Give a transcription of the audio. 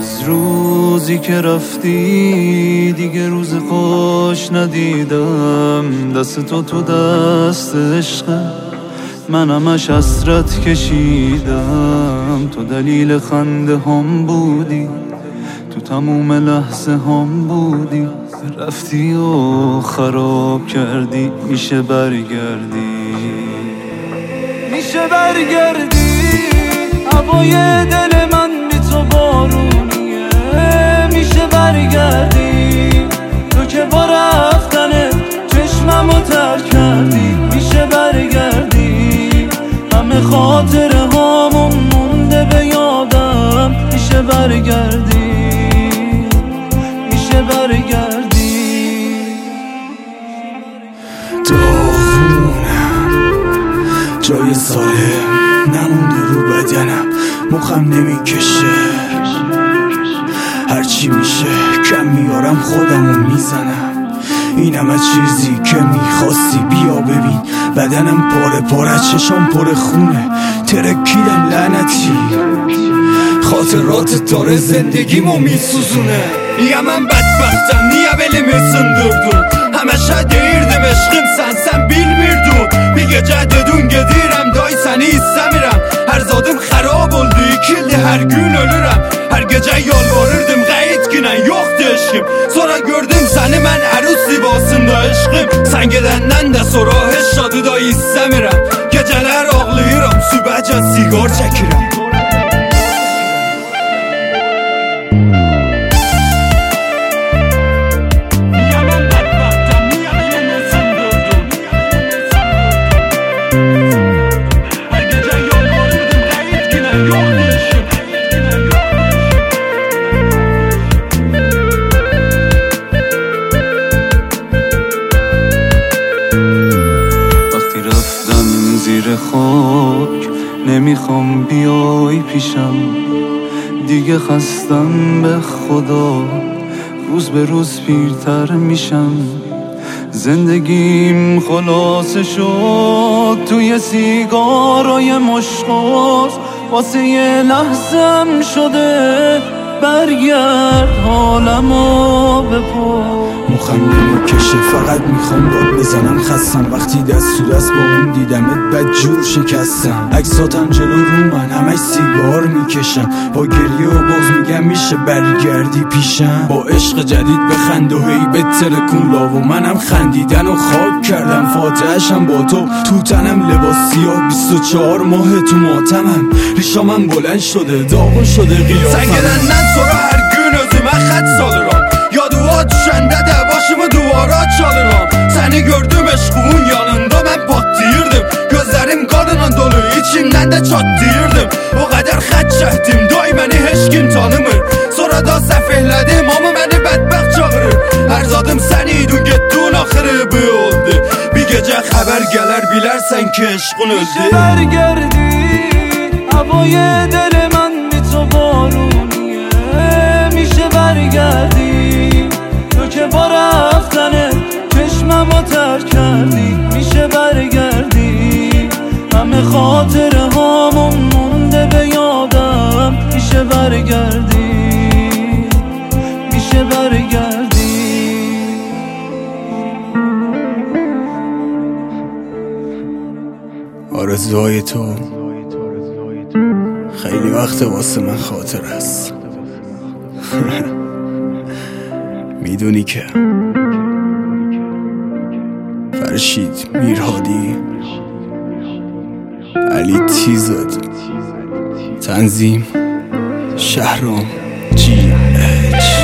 روزی که رفتی دیگه روز خوش ندیدم. دست تو دست عشق من همش حسرت کشیدم. تو دلیل خنده هم بودی، تو تموم لحظه هم بودی. رفتی و خراب کردی، میشه برگردی، میشه برگردی. هوای دل من بی تو بارونیه، میشه برگردی. تو که با رفتنه چشممو تر کردی، میشه برگردی. همه خاطره هامون مونده به یادم، میشه برگردی، میشه برگردی. داغونم جای سالم نمونده رو بدنم، مخم نمیکشه. هرچی میشه کم میارم خودمو میزنم. این همه چیزی که میخواستی بیا ببین. بدنم پاره پاره، چشام پر خونه، ترکیدم لعنتی. خاطرات داره زندگیمو میسوزونه. Ya mən bədbəxtəm, niyə belimi sındırdın? Həməşə deyirdim eşqim sənsən bilmirdin. Bir gecə dedin gedirəm, day səni istəmirəm. Hər zadım xarab oldu, 2 ildir hər gün ölürəm. Hər gecə yalvarırdım, qəyit günən yoxdur eşqim. Sonra gördüm səni mən əruz libasında eşqim. Sən gedəndən də sonra heç şadı da istəmirəm. Gecələr ağlayıram, sübhəcən siqar çəkirəm. خاک نمیخوام بیای پیشم دیگه، خستم به خدا، روز به روز پیرتر میشم. زندگیم خلاصه شد توی سیگارای مشخاص، واسه یه لحظم شده برگرد حالمو بپرس. مخم نمیکشه فقط میخوام باد بزنم. خستم وقتی دست تو دست با اون دیدمت بدجور شکستم. عکساتم جلو رو من همش سیگار میکشم. با گریه و بغض میگم میشه برگردی پیشم. با عشق جدید بخند و هی بترکون لاو. منم خندیدن و خاک کردم فاتحشم با تو تنم لباس سیاه. 24 ماه تو ماتمم، ریشامم بلند شده داغون شده قیافم. Səngədəndən sonra hər gün özümə xət salıram. Yadıma düşəndə də başımı duvara çalıram. Səni gördüm eşqumun yanında mən patlayırdım. Gözlərim qanla dolu, içimdən də çatlayırdım. O qədər xət çəkdim, day məni heç kim tanımır. Sonra da səhv elədim, amma məni bədbəxt çağırır. Hər zadım sən idin, getdin axırı bu oldu. Bir gecə xəbər gələr, bilərsən ki eşqun öldü. میشه برگردی. هوای دل من بی تو بارونیه، میشه برگردی. تو که با رفتنه چشممو تر کردی، میشه برگردی. همه خاطره هامون مونده به یادم، میشه برگردی، میشه برگردی. آرزوهای تو خیلی وقت واسه من خاطر است. میدونی که فرشید میرهادی، علی تیزاد، تنظیم شهرام GH